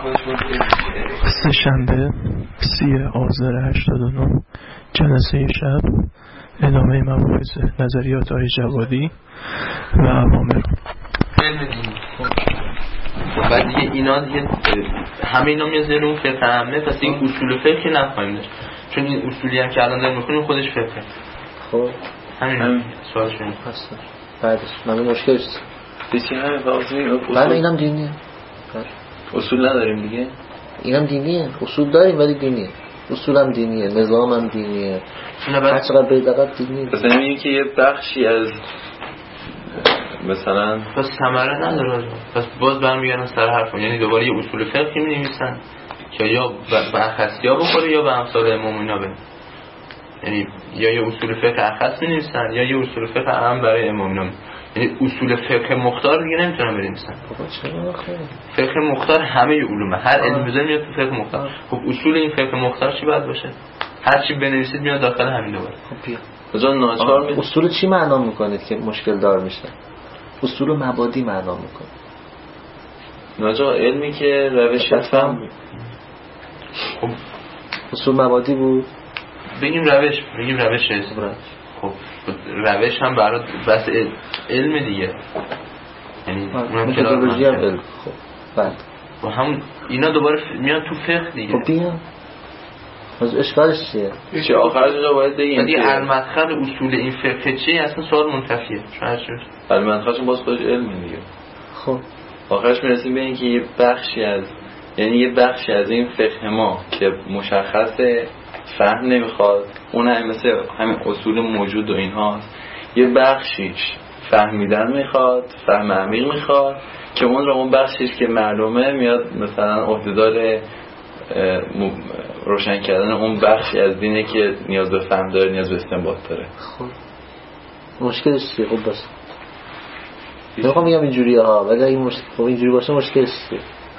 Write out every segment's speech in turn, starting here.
سه‌شنبه 30 آذر 89 جلسه شب ادامه مباحث نظریات آقای جوادی و اوامر. بعد دیگه اینا دیگه همه اینا میاد زیر اون فقه عامه، پس این اصول فقه نخواهیم داشت، چون این اصولی هم که الان داریم می‌خونیم خودش فقه. خب همین سوالش اینه. هست. بعدش من مشکل چیه؟ دیگه همین واضحه. بله اینم دینیه. اصول نداریم دیگه. اینم دینیه. اصول داریم ولی دینیه. اصولم دینیه، نظامم دینیه. هر چقدر به دقت دینیه. مثلا میگه که یه بخشی از مثلا پس ثمره نداره. پس باز برمیگردن سر حرفم، یعنی دوباره یه اصول فقهی می‌نویسن که یا به اخصیا بخوره یا به امثال امام اینا بره. یعنی یا یه اصول فقه اخص می‌نویسن یا یه اصول فقه عام برای امام اینا. یعنی اصول فقه مختار دیگه نمیتونن بنویسن. بابا چرا فقه مختار همه علومه، هر علم بزنید میاد تو فقه مختار. خب اصول این فقه مختار چی باید باشه؟ هر چی بنویسید میاد داخل همین دوباره. خب بیا بذار ناچار می اصول چی معنا میکنید که مشکل دار میشه؟ اصول مبادی معنا میکنه. ناچار علمی که روش فهم. خب اصول مبادی بود. بگیم روش است. خب روش هم برای بس علم دیگه، یعنی اونم متدولوژی هم علم. خب بعد و همون اینا دوباره میاد تو فقه دیگه. خب بیا از اشکالش چیه؟ چه آخرش رو باید بگیم دیگه المدخل اصول این فقه چیه؟ اصلا سوال منتفیه. شاید المدخلش باز خودش علم دیگه. خب آخرش میرسیم به این که یه بخشی از این فقه ما که مشخص فهم نمیخواد، اون هم مثل همین اصول موجود و اینها، یه بخشیش فهمیدن میخواد، فهم عمیق میخواد که اون بخشیش که معلومه میاد مثلا عهده‌دار روشن کردن اون بخشی از دینه که نیاز به فهم داره، نیاز به استنباط داره. خب مشکلش چیه؟ خب بس نمیخوام بگم اینجوریه ها، ولی اگه خب اینجوری باشه مشکلش چیه؟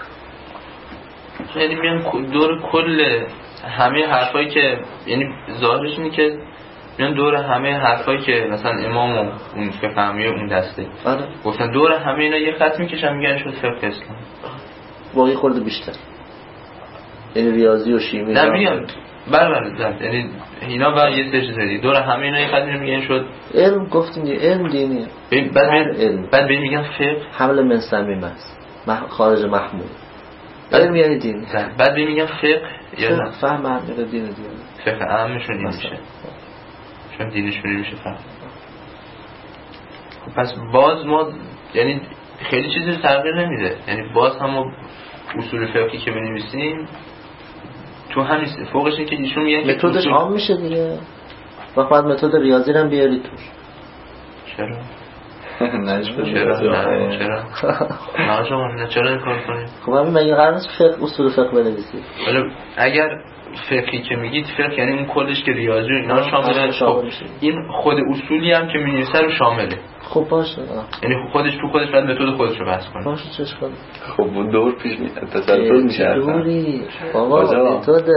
یعنی میان دور کل همه حرفایی که، یعنی ظاهرش اینه که میان دور همه حرفایی که مثلا امام و اون فقهمی اون دسته گفتن دور همه اینا یه خط میکشن میگن شد فقه اسلام. واقعی خورده بیشتر، یعنی ریاضی و شیمی نه میان بله یعنی اینا و یه سه چیز دیگه دور همه اینا یه خط میگن شد علم. گفتیم یه علم دینیه. بعد میگن فقه حمل من صمیم است، خارج محمول. علم یعنی دین. بعد میگن فقه یا فهم عمیق دین دیگه. فقه عامشون این میشه، چون دینشون میشه فهم. پس باز ما یعنی خیلی چیزی تغییر نمیده، یعنی باز هم اصول فقهی که بنویسیم تو همین فوقش اینه که ایشون میگن که متدش عام میشه دیگه. و بعد متد ریاضی رو هم بیاری توش. چرا؟ چرا این کار کنیم؟ خب همین مگه قرار نیست فقه اصول فقه بنویسید؟ اگر فقهی که میگید فقه یعنی اون کلش که ریاضی و اینا شامله. خب این خود اصولی هم که می‌نویسه رو شامله. خب باشه. یعنی خودش تو خودش باید متد خودش رو بحث کنه. باشه چه اشکالی؟ خب دور پیش میاد تسلسل میشه. دوری بابا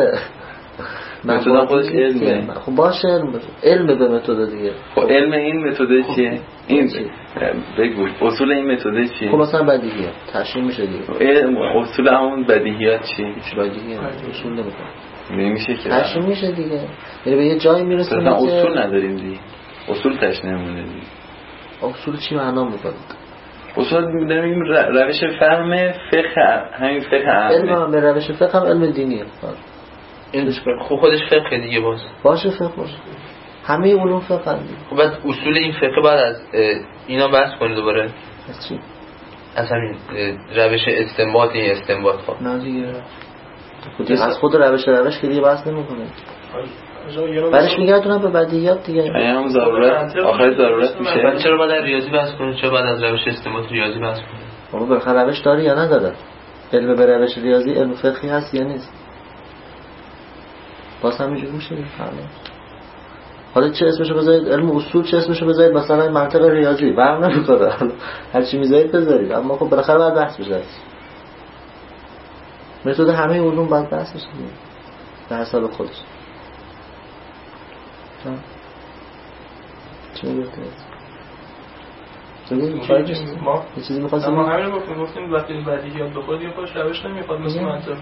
متد خودش علمه. خب باشه علم به متد دیگه. خب علم این متد چیه؟ این بگو اصول این متد چیه؟ خب مثلا بدیهیات تشریح میشه دیگه. اصول همون بدیهیات چیه؟ بدیهیات اصول نمیشه که تشریح میشه دیگه. یعنی به یه جایی میرسیم که اصول نداریم دیگه. اصول تشریح نمونه دیگه. اصول چی معنا میکنید؟ اصول میگیم روش فهم فقه، همین فقه عامه. علم به روش فقه هم علم دینیه. این خب خودش فقه دیگه باشه فقه باشه. همه علوم فقه هم دیگه. خب بعد اصول این فقه بعد از اینا بحث کنید دوباره. از چی؟ از همین روش استنباط. این استنباط خب نه دیگه از خود روش که دیگه بحث نمی‌کنه. برش میگردونم به بدیهیات دیگه. هم ضرورت آخر ضرورت میشه. چرا بعد از ریاضی بحث کنید؟ چرا بعد از روش استنباط ریاضی بحث کنید؟ بابا بالاخره روش داره یا نداره؟ علم به روش ریاضی علم فقهی هست یا نیست؟ باز همینجور میشه دیگه. حالا چه اسمشو بذارید علم اصول، چه اسمشو بذارید مثلا منطق ریاضی، برام نمیخوره. هر چی میذارید بذارید، اما خب بالاخره باید بحث بشه. متد همه علوم باید بحث بشه به حساب خودش. چی میگید؟ ما یه چیزی می‌خواستیم ما همین رو گفتیم وقتی بدیهیات بخواد یه پاش روش نمیخواد مثل منطق.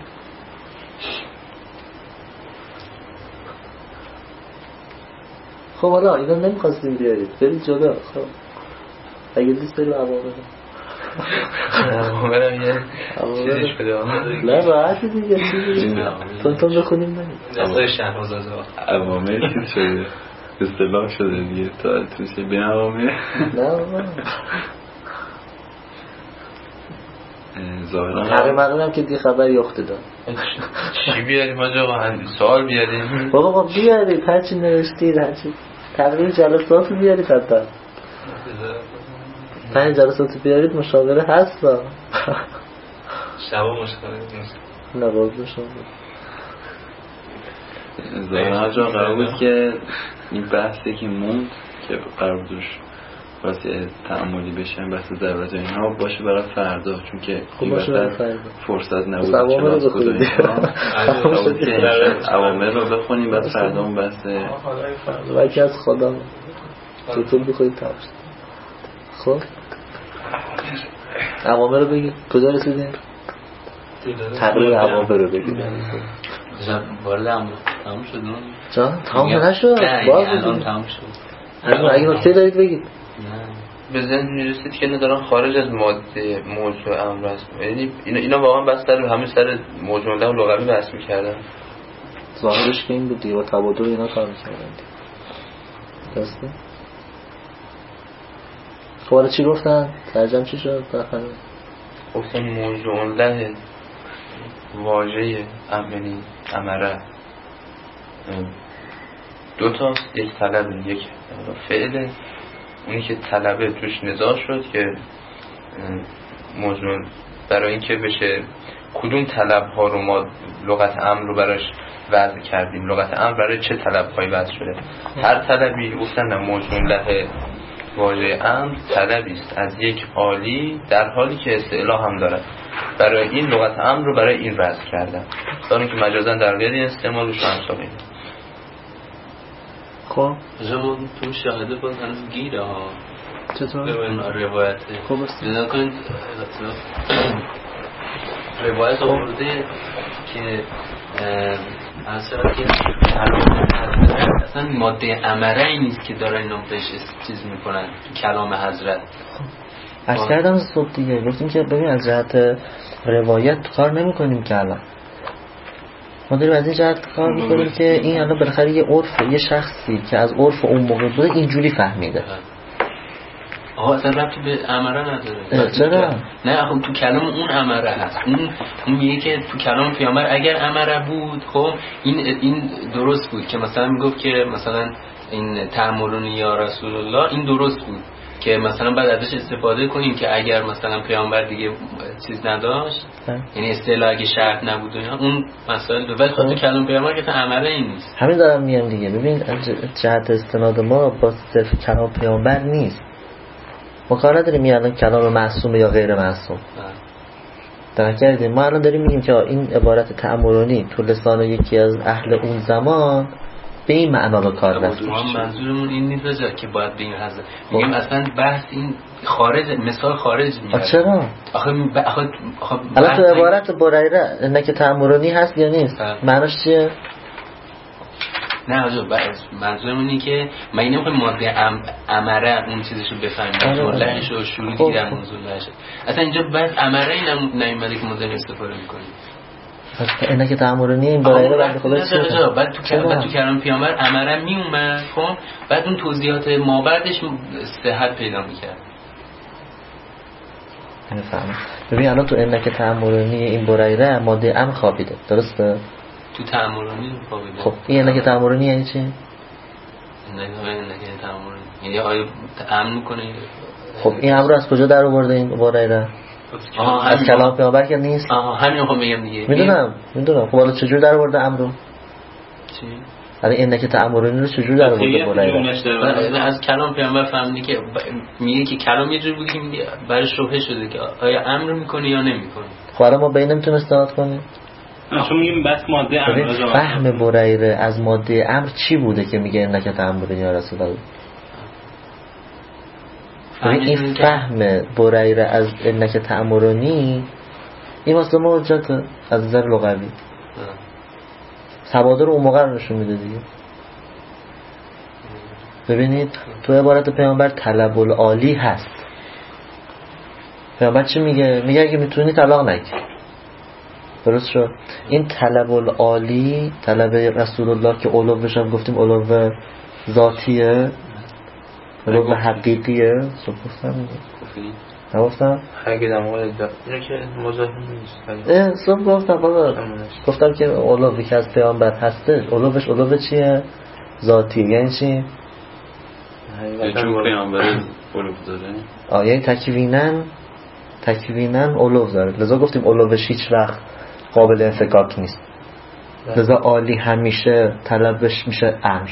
خب حالا اینا نمی‌خواستیم بیارید برید جلو. خب اگه دوست دارید عوامل یه چیزیش بده نه راحت دیگه چیزی تون بخونیم برید دستای شهرزاده عوامل چیز شده اصطلاح شده دیگه تا توشه بین عوامل نه بابا ظاهرا هر مقدم که دی خبری افتاده چی بیاریم آقا سوال بیاریم بابا بیارید هرچی نوشتید هرچی تقریبا جلسات رو بیارید حتی 5 جلسات بیارید مشاوره هست شبا مشاوره نیست نه بازو شما ظاهرا جا قرار بود که این بحثی که موند که قرار بودش واسه تعاملی بشن بحث ضرورت اینها باشه برای فردا چون که خب باشه فرصت نبود کلاس گذاری عوامل رو بخونیم بعد فردا اون بحث وکی از خدا تو بخونید تماشا. خب عوامل رو بگید کجا رسیدیم؟ تقریبا عوامل رو بگید وارد امر تموم شد نه جان تموم نشد باز الان تموم شد اگه نکته دارید بگید به ذهن میرسید که ندارن خارج از ماده موضوع امر است یعنی اینا واقعا بس سر همه سر موضوع و لغوی بحث می‌کردن ظاهرش که این بود دیگه با تبادل اینا کار می‌کردن درسته فواره چی گفتن ترجمه چی شد بخیر گفتن موضوع له واژه امنی امره دو تا یک طلب یک فعل اونی که طلبه توش نزاع شد که موضوع برای اینکه بشه کدوم طلب ها رو ما لغت امر رو براش وضع کردیم لغت امر برای چه طلب هایی وضع شده هر طلبی گفتن موضوع له واژه امر طلبی است از یک عالی در حالی که استعلا هم دارد برای این لغت امر رو برای این وضع کردن دارن که مجازا در غیر استعمالش هم سابقه خب جمعون تو شاهده باز هنوز گیره ها چطور؟ روایته خب است بزن کنید روایت آورده که اصلا ماده امره ای نیست که داره اینا بهش چیز میکنن کلام حضرت عرض کردم صبح دیگه گفتیم که ببین از جهت روایت کار نمی کنیم که الان ما داریم از این جهت کار میکنیم که این الان بالاخره یه عرف یه شخصی که از عرف اون موقع بوده اینجوری فهمیده آها اصلا ربطی به امره نداره چرا؟ نه آخه تو کلام اون امره هست اون میگه که تو کلام پیامبر اگر امره بود خب این درست بود که مثلا میگفت که مثلا این تأمرونی یا رسول الله این درست بود که مثلا بعد ازش استفاده کنیم که اگر مثلا پیامبر دیگه چیز نداشت یعنی اصطلاح اگه شرط نبود اینا اون مسائل دو ولی خود تو کلام پیامبر که امره این نیست همین دارم میگم دیگه ببین جهت استناد ما با صرف کلام پیامبر نیست ما کار نداریم میگن کلام معصوم یا غیر معصوم درک کردیم ما الان داریم میگیم که این عبارت تأمرانی تو لسان یکی از اهل اون زمان به این معنا به کار رفت منظورمون این نیست که باید به این حضر میگیم اصلا بحث این خارج مثال خارج میاد چرا؟ آخه الان تو عبارت بریره انک تأمرانی هست یا نیست؟ معناش چیه؟ نه حاجا منظورم اینه که من نمیخوام ماده امره اون چیزشو بفهمیم موضوع لهش و شروعی در موضوع لهش اصلا اینجا بس امره این نمیمده که ما داریم استفاده میکنیم اینه که تأمرانی این برایره بعد خدا چیه؟ بعد تو کلام پیامبر امره میومد خب بعد اون توضیحات ما بعدش صحت پیدا میکرد نمیفهمم ببین الان تو اینه که تأمرانی این برایره ماده ام خوابیده درسته؟ تو تأمرانی خوابیده خب این اینه که تأمرانی یعنی چی؟ نه که تأمرانی یعنی آیا امن میکنه خب این امر از کجا در آورده این برایره؟ از کلام پیامبر که نیست همین رو میگم دیگه میدونم خب حالا چجور در آورده امر رو چی حالا اینه که تأمرانی رو چجور در آورده برایره از کلام پیامبر فهمیدی که میگه که کلام یه جور بود که برای شبهه شده که آیا امر میکنه یا نمیکنه خب حالا ما به این نمیتونیم استناد کنیم چون میگیم بس ماده امر فهم برایره از ماده امر چی بوده که میگه اینه که تأمرانی یا رسول الله این فهم بریره از انک تأمرنی این واسه ما حجت از نظر لغوی تبادر اون موقع رو نشون میده دیگه. ببینید تو عبارت پیامبر طلب العالی هست. پیامبر چی میگه؟ میگه اگه میتونی طلاق نگیر. درست شد؟ این طلب العالی، طلب رسول الله که علوش هم گفتیم علو ذاتیه، علو حقیقیه. نگفتم؟ اگه در مورد اینو که مزاحم نیست. صبح گفتم بابا. گفتم که علوی که از پیامبر هسته، علو چیه؟ ذاتیه. یعنی چی؟ چون پیامبر علو داره. یعنی تکویناً علو داره. لذا گفتیم علوش هیچ وقت قابل انفکاک نیست. لذا عالی همیشه طلبش میشه امر.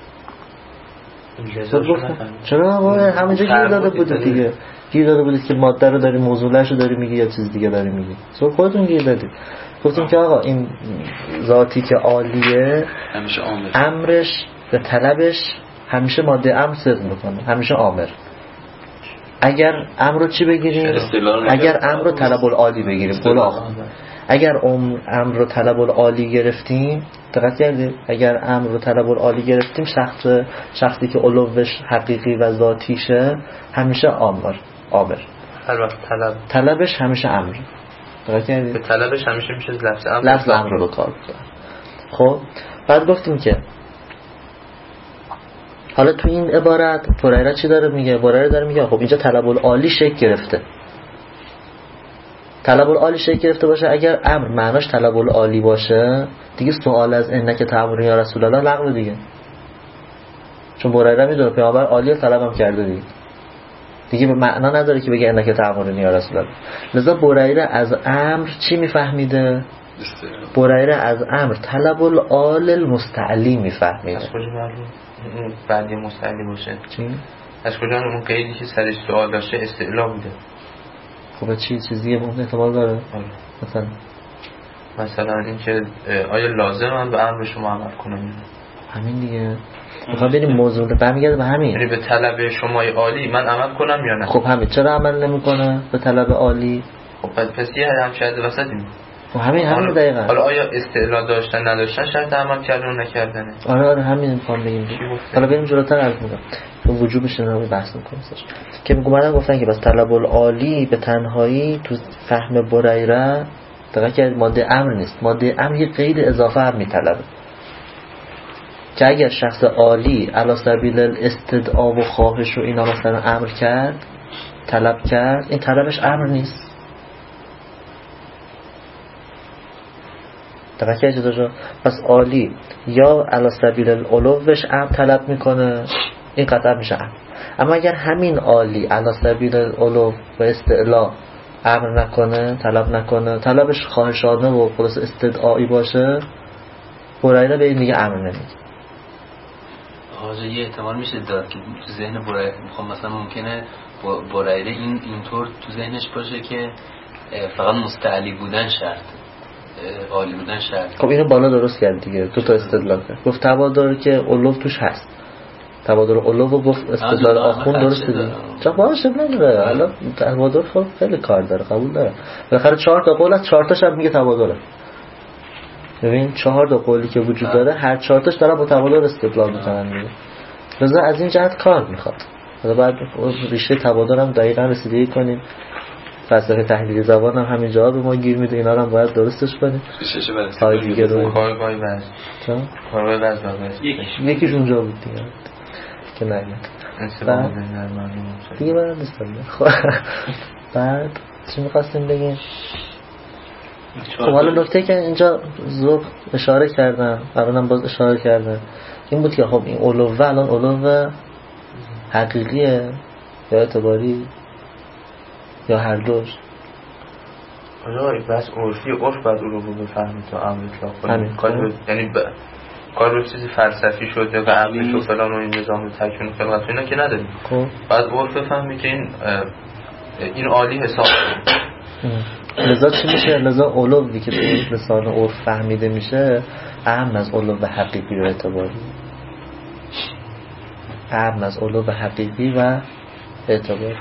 چرا همونجا گیر داده بوده دیگه. گیر داده بودید که ماده رو داری، موضوعش رو داری میگی یا چیز دیگه داری میگی. خودتون گیر دادید. گفتیم که آقا این ذاتی که عالیه همیشه آمر، امرش به طلبش همیشه ماده امر صدق میکنه، همیشه آمر. اگر امر رو چی بگیریم؟ اگر امر رو طلب العالی بگیریم اگر امر رو طلب العالی گرفتیم، دقت کردید؟ اگر امر رو طلب العالی گرفتیم شخصی که علوش حقیقی و ذاتیشه همیشه آمر. طلبش همیشه امر. دقت کردید؟ به طلبش همیشه میشه لفظ امر رو کار کنه. خب بعد گفتیم که حالا تو این عبارت فریره چی داره میگه؟ فریره داره میگه خب اینجا طلب العالی شکل گرفته. طلب العالی شکل گرفته باشه، اگر امر معناش طلب العالی باشه دیگه سوال از انک تأمرنی یا رسول الله لغو دیگه. چون فریره میدونه پیامبر عالی طلبم کرده دیگه به معنا نداره که بگه انک تأمرنی یا رسول الله. لذا فریره از امر چی میفهمیده؟ فریره از امر طلب العال المستعلی میفهمیده. از کجا معلوم بعدی مستعلی باشه؟ چی؟ از کجا اون قیدی که سرش سوال داشته استعلا بوده؟ خب چیز دیگه ممکن احتمال داره؟ مثلا این که آیا لازم من به امر شما عمل کنم؟ همین دیگه. میخوام بریم موضوع رو برمیگرده به همین. یعنی به طلب شمای عالی من عمل کنم یا نه؟ خب همین چرا عمل نمیکنه به طلب عالی؟ خب پس یه هم شاید وسطیم. خب همین دقیقاً. حالا آیا استعلا داشتن نداشتن شرط عمل کردن و نکردنه؟ آره همین میخوام بگیم. حالا بریم جلوتر عرض میکنم. تو وجوبش رو بحث میکنیم. که میگم گفتن که بس طلب العالی به تنهایی تو فهم بریره دقیقاً که ماده امر نیست. ماده امر یه قید اضافه هم میطلبه. که اگر شخص عالی علی سبیل الاستدعا و خواهش رو اینا مثلا امر کرد، طلب کرد، این طلبش امر نیست. دقیقه جدا شد. پس عالی یا علی سبیل العلوش امر طلب میکنه، این قطعا میشه امر. اما اگر همین عالی علی سبیل العلو و استعلا امر نکنه، طلب نکنه، طلبش خواهشانه و خلاص استدعایی باشه، برایده به این دیگه امر نمیگه. حاجه یه احتمال میشه داد که تو ذهن برایده میخوام مثلا ممکنه برایده اینطور تو ذهنش باشه که فقط مستعلی بودن شرط، عالی بودن شرط. خب اینو بالا درست کرد دیگه، تو تا استدلال کرد. گفت تبادر که علو توش هست، تبادر علو و گفت استدلال آخون درست دیگه. چرا باشه نمیره. حالا تبادر خب خیلی کار داره، قبول داره. بالاخره 4 تا قول از 4 تاش هم میگه تبادره. ببین 4 تا قولی که وجود داره هر 4 تاش داره با تبادر استدلال میکنن دیگه. لذا از این جهت کار میخواد. حالا بعد ریشه تبادر هم دقیقاً رسیدگی کنیم. فلسفه تحلیلی زبان هم همین جواب به ما گیر میده، اینا رو هم باید درستش کنیم. ریشه‌ش برای کار دیگه رو کارگاهی بس. چون کارگاهی بس یکیش اونجا بود دیگه که نگم دیگه برای نیستم. بعد چی میخواستیم بگیم؟ خب حالا نکته که اینجا زور اشاره کردم، الانم باز اشاره کردم، این بود که خب این علوه الان علوه حقیقیه یا اعتباری یا هر دوش؟ آره بس عرفی عرف بعد علوه بفهمید تا امر اطلاق کنیم. یعنی کار رو چیزی فلسفی شده و عقلش و فلان و این نظام تکوین خلقت اینا که نداریم. خب بعد عرف بفهمی که این عالی حساب لذا چی میشه؟ لذا علوی که به لسان عرف فهمیده میشه اهم از علو حقیقی و اعتباری، اهم از علو حقیقی و اعتبار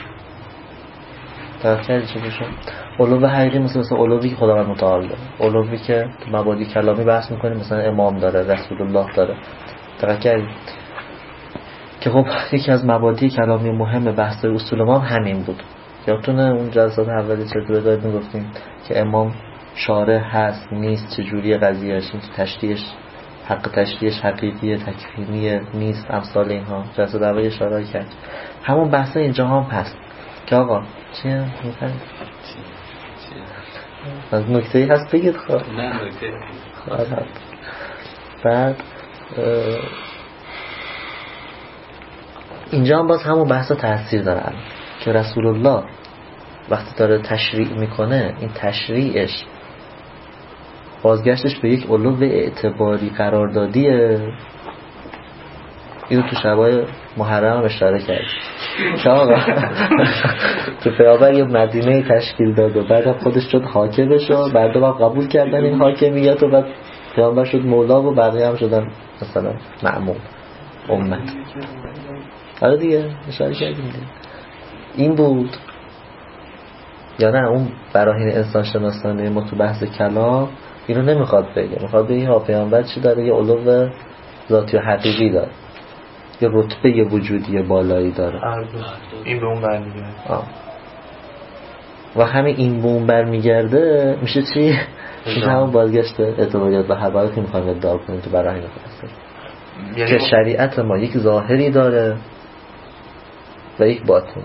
تفکر چه بشه علوم حقیقی مثل علومی که خداوند متعال داره، علومی که تو مبادی کلامی بحث میکنیم مثلا امام داره، رسول الله داره. تفکر که خب یکی از مبادی کلامی مهم بحث اصول ما همین بود. یادتونه اون جلسات اولی چه تو داریم میگفتیم که امام شارع هست نیست، چجوری قضیهش، این تشریحش حق تشریحش حقیقیه تکفیریه نیست، امثال اینها جلسات اولی اشاره کرد. همون بحث اینجا هم هست که آقا چیه میفهمید از نکته‌ای هست بگید. خب نه نکته بعد اینجا هم باز همون بحث تاثیر داره که رسول الله وقتی داره تشریع میکنه این تشریعش بازگشتش به یک علو اعتباری قراردادیه. اینو تو شبای محرم هم اشاره کرد که آقا که پیامبر یه مدینه تشکیل داد و بعد خودش شد حاکمش و بعد هم قبول کردن این حاکمیت و بعد پیامبر شد مولا و بقیه هم شدن مثلا مأمون امت. آره دیگه اشاره کردیم دیگه. این بود یا نه اون براهین انسان شناسانه ما تو بحث کلام اینو نمیخواد بگه، میخواد بگه ها پیامبر چی داره، یه علو ذاتی و حقیقی داره، یه رتبه یه وجودی بالایی داره. این به اون برمیگرده و همین این به اون برمیگرده میشه چی؟ میشه همون بازگشت اعتباریات و حقایقی میخوایم ادعا کنیم تو براهین فلسفه که شریعت ما یک ظاهری داره و یک باطن.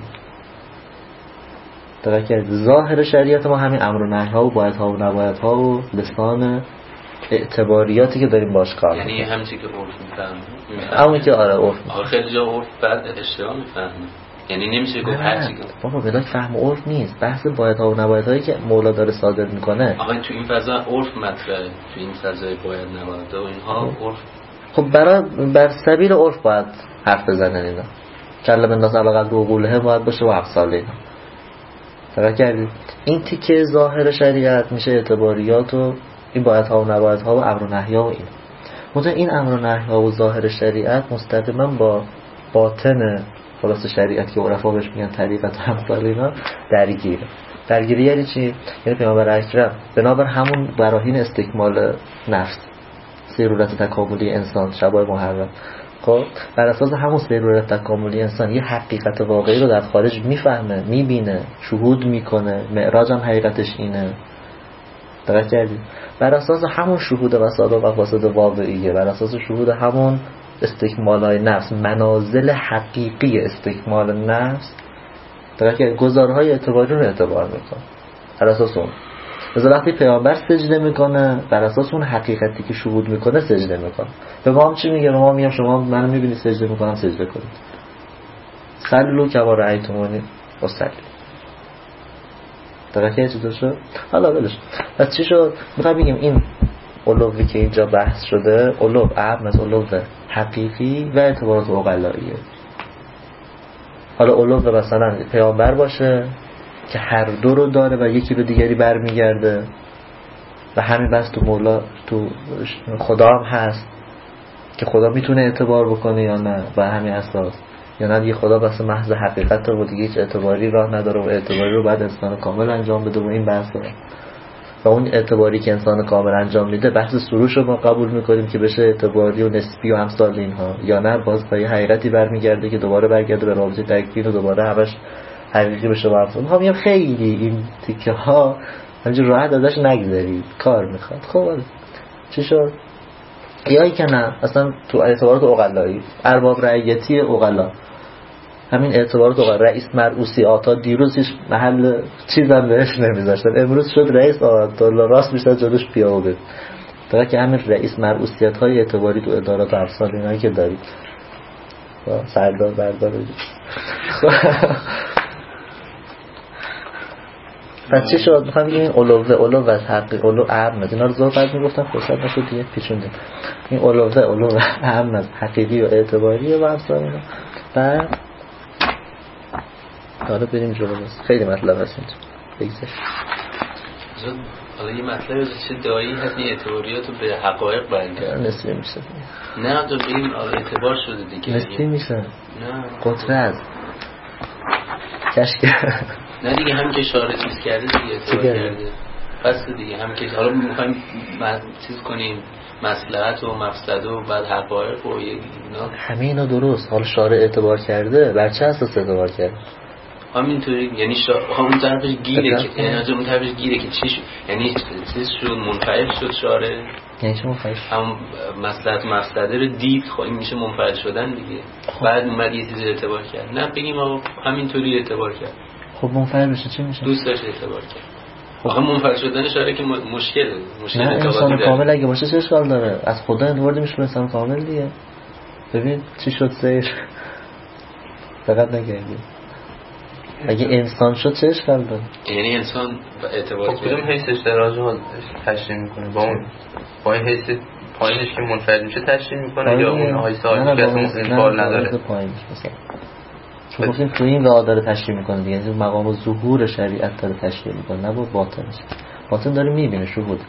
درکه ظاهر شریعت ما همین امر و نهی ها و باید ها و نباید ها و لسان اعتباریاتی که داریم باش کار یعنی همچی که عرف میفهمه همون که آره عرف خیلی جا عرف بعد اشتباه میفهمه، یعنی نمیشه گفت هر چی بابا بلاک فهم عرف نیست، بحث باید ها و نباید هایی که مولا داره صادر میکنه. آقا تو این فضا عرف مطرحه، تو این فضای باید نباید و اینها عرف. خب بر سبیل عرف باید حرف بزنن اینا. کلم الناس علی قدر عقولهم باید باشه و امثال اینا. توجه کردید؟ این تیکه ظاهر شریعت میشه اعتباریات و این باید ها و نباید ها و امر و نهی ها و این. مثلا این امر و نهی ها و ظاهر شریعت مستقیما با باطن خلاص شریعت که عرفا بهش میگن طریقت و امثال اینا درگیری یعنی چی؟ یعنی پیامبر اکرم بنابر همون براهین استکمال نفس ضرورت تکاملی انسان شبای محرم، خب بر اساس همون ضرورت تکاملی انسان یه حقیقت واقعی رو در خارج میفهمه، میبینه، شهود میکنه. معراج هم حقیقتش اینه. درک کردید؟ بر اساس همون شهود وسائل و مقاصد واقعیه، بر اساس شهود همون استکمالای نفس، منازل حقیقی استکمال نفس، درک کردید؟ گزارهای اعتباری رو اعتبار میکنه بر اساس اون. مثلا وقتی پیامبر سجده میکنه بر اساس اون حقیقتی که شهود میکنه سجده میکنه. به ما هم چی میگه؟ ما میگم شما منو میبینی سجده میکنم سجده کنید. صلوا کما رأیتمونی اصلی. درکه چی شد؟ حالا ولش. پس چی شد؟ میخوام بگیم این علوی که اینجا بحث شده علو اعم از علو حقیقی و اعتبارات عقلاییه. حالا علو مثلا پیامبر باشه که هر دو رو داره و یکی به دیگری برمیگرده و همین بس تو مولا تو خدا هم هست که خدا میتونه اعتبار بکنه یا نه و همین اساس، یا نه دیگه خدا بس محض حقیقت رو دیگه هیچ اعتباری راه نداره و اعتباری رو بعد انسان کامل انجام بده و این بحث داره. و اون اعتباری که انسان کامل انجام میده بحث سروش رو ما قبول میکنیم که بشه اعتباری و نسبی و امثال اینها، یا نه باز به یه حقیقتی برمیگرده که دوباره برگرده به رابطه تکوین و دوباره همش حقیقی بشه. با هم خیلی این تیکه ها همینجور راحت ازش نگذارید، کار میخواد. خب چی شد؟ یایی که نه اصلا تو اعتبارات عقلایی ارباب رعیتی عقلا، همین اعتبارات عقلا رئیس مرعوسی آتا دیروز هیچ محل چیزم بهش نمیذاشتن، امروز شد رئیس آتا راست میشه جلوش پیاده. تا که همین رئیس مرعوسیت های اعتباری تو ادارات و افسان اینایی که دارید سردار بردار پس چی شد؟ میخوام بگیم علو و حقیقی علو اهم از اینا رو زور فرض میگفتم فرصت نشد دیگه پیچوندیم. این علو اهم از حقیقی و اعتباری و امثال اینا. بعد حالا بریم جلو. خیلی مطلب هست اینجا بگذار. حالا یه مطلب چه دایی هست این اعتباریات رو به حقایق برگرد نسبی میشه. نه تو بگیم اعتبار شده دیگه نسبی میشه. نه قطره از نه دیگه هم که شارع چیز کرده دیگه اعتبار کرده. پس دیگه هم که حالا میخوایم چیز کنیم مصلحت و مفسده و بعد حقایق و اینا همه اینا درست. حالا شارع اعتبار کرده بر چه اساس اعتبار کرده؟ همینطوری یعنی همون طرفش گیره که یعنی اون طرفش گیره که چی شد، یعنی چیز شد منفعل شد شارع، یعنی چه منفعل؟ هم مصلحت مفسده رو دید، خب این میشه منفعل شدن دیگه. بعد اومد یه چیزی اعتبار کرد، نه بگیم آقا همینطوری اعتبار کرد. خب منفعل بشه چی میشه؟ دوست داشت اعتبار کرد. آخه منفعل شدن شاره که مشکل نه انسان کامل اگه باشه چه اشکال داره؟ از خدا انوارده میشه انسان کامل دیگه. ببین چی شد سیر فقط نگردی اگه انسان شد چه اشکال داره؟ یعنی انسان اعتبار کرد. کدوم حیثش دراجه تشریح میکنه؟ با این حیث پایینش که منفعل میشه تشریح میکنه یا اون حیث عالی که اصلا انفعال نداره؟ نه پایینش مثلا چون گفتیم تو این راه داره تشریح میکنه دیگه، یعنی مقام ظهور شریعت داره تشریح میکنه، نه با باطنش. باطن داره میبینه شهود.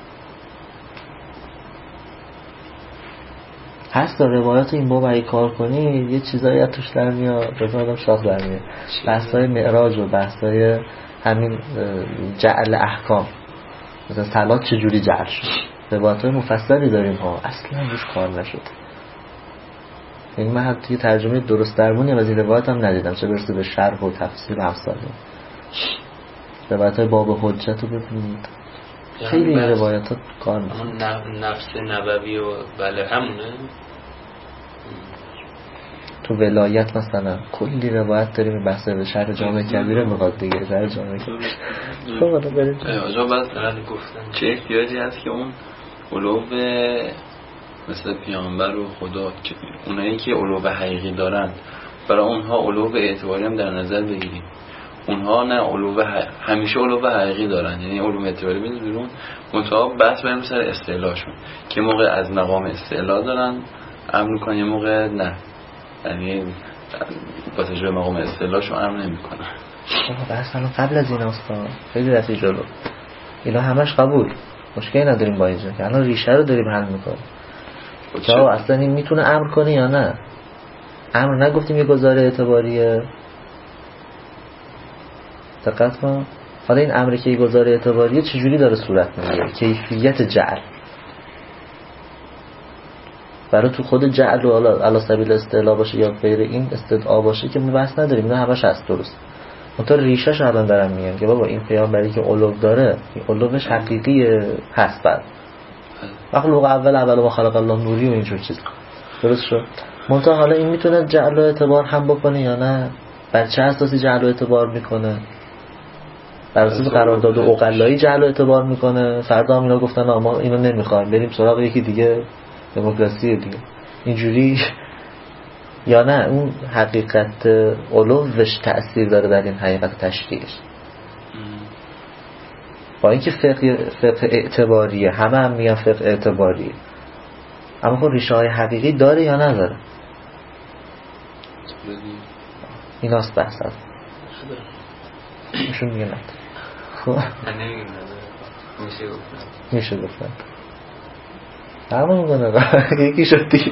هست داره روایات این باب اگه کار کنی یه چیزایی از توش در میاد، بزن آدم شاخ در میاد. بحثای معراج و بحثای همین جعل احکام، مثلا صلات چجوری جعل شد، روایات مفصلی داریم ها، اصلا روش کار نشد. یعنی من حتی ترجمه درست درمونی از این روایت هم ندیدم، چه برسه به شرح و تفسیر و افصال. روایت های باب حجت رو ببینید خیلی این روایت ها کار نشد. نفس نبوی و بله همونه. تو ولایت مثلا کلی روایت داریم، بحث به شرح جامع کبیره میخواد دیگه، شرح جامع کبیره. خب حالا بریم آجا بعد گفتن چه احتیاجی هست که اون علو مثل پیامبر و خدا، اونایی که علو حقیقی دارن برای اونها علو اعتباری هم در نظر بگیریم. اونها نه همیشه علو حقیقی دارن، یعنی علو اعتباری میاد بیرون، منتها بحث بریم سر استعلاهشون که موقع از مقام استعلا دارن امر میکنن، یه موقع نه، یعنی با تجربه مقام استعلاهشون امر نمیکنن. بحث الان قبل از این اصلا خیلی رفتی جلو، اینا همش قبول، مشکلی نداریم با اینجا که الان ریشه رو داریم حل میکنیم. که اصلا این میتونه امر کنه یا نه؟ امر نگفتیم یه گزاره اعتباریه، دقت کن. حالا این امر که یه گزاره اعتباریه چجوری داره صورت میگیره؟ کیفیت جعل برای تو خود جعل و علی سبیل استعلا باشه یا غیر این استدعا باشه که ما بحث نداریم، اینا همش هست درست. منتها ریشه‌ش الان دارم میگم که بابا این پیامبری که علو داره، این علوش حقیقی هست. بعد مخلوق اول ما خلق الله نوری و اینجور چیز درست شد. منتها حالا این میتونه جعل و اعتبار هم بکنه یا نه؟ بر چه اساسی جعل و اعتبار میکنه؟ بر اساس قرارداد و عقلایی جعل و اعتبار میکنه. فردا هم اینا گفتن ما اینو نمیخوایم، بریم سراغ یکی دیگه، دموکراسی دیگه، اینجوری یا نه اون حقیقت علوش تأثیر داره در این حقیقت تشریعش؟ با اینکه فقه اعتباریه، همه هم میگن فقه اعتباریه، اما خب ریشه های حقیقی داره یا نداره؟ ایناست بحث هست ایشون میگه نداره. خب میشه گفتن همون کنه یکی شد دیگه.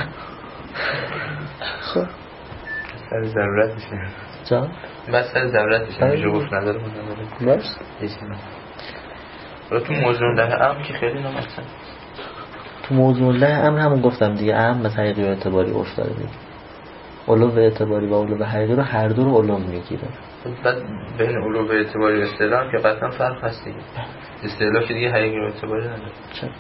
خب سر ضرورت میشه جان؟ بس سر ضرورت میشه میشه گفت نداره باش هیچی نه. حالا تو موضوع ده امر که خیلی نمستن، تو موضوع ده امر همون گفتم دیگه، امر به حقیقی و اعتباری افتاده دیگه. علو به اعتباری و علو به حقیقی رو هر دو رو علو میگیره. بعد بین علو به اعتباری و استعلا که قطعا فرق هست دیگه. استعلا که دیگه حقیقی و اعتباری نداره. چرا؟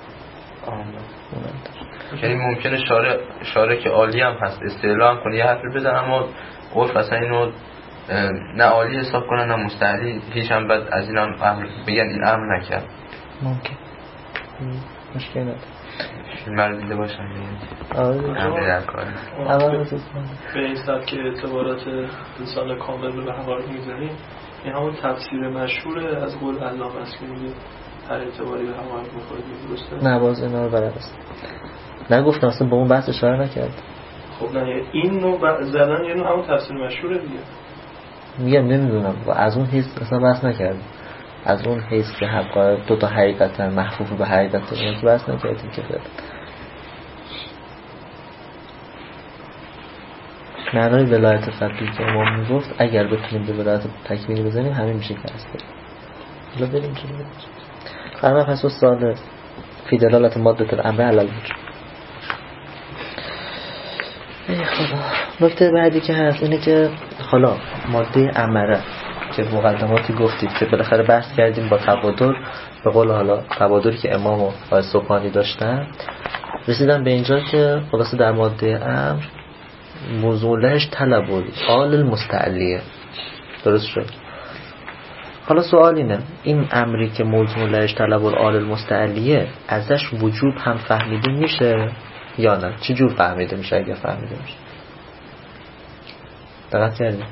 یعنی ممکنه شارع که عالی هم هست استعلا هم کنه یه حرفی بزن، اما عرف اصلا اینو نه عالی حساب کنن نه مستعلی، هیچ هم بعد از این هم امر بگن این امر نکرد. ممکن مشکل نداره. فیلم رو دیده باشن امر در کار به این سبک که اعتبارات انسان کامل رو به هوار میزنیم، این همون تفسیر مشهوره از قول علامه است که میگه هر اعتباری به هوار میخوره، درسته؟ نه باز اینا رو بلد است نگفتم، اصلا با اون بحث اشاره نکرد. خب نه این نوع زدن یه نوع همون تفسیر مشهوره دیگه. میگم نمیدونم و از اون حیث اصلا بحث نکردم، از اون حیث که حقایق دو تا حقیقتا محفوف به حقیقت داریم که بحث نکردیم که فعلا. معنای ولایت فقیه که امام میگفت اگر بتونیم به ولایت تکمیلی بزنیم همین میشه که هست. حالا بریم چه بریم فرما پس سوال فی دلالت ماده الامر علی الوجوب. ای خدا. نکته بعدی که هست اینه که حالا ماده امره که مقدماتی گفتید که بالاخره بحث کردیم با تبادر، به قول حالا تبادری که امام و آقای سبحانی داشتن، رسیدم به اینجا که خلاصه در ماده امر موضوع لهش طلب آل المستعلیه. درست شد؟ حالا سوال اینه این امری که موضوع لهش طلب آل المستعلیه ازش وجوب هم فهمیده میشه یا نه؟ چی جور فهمیده میشه اگه فهمیده میشه؟ دقت کردیم؟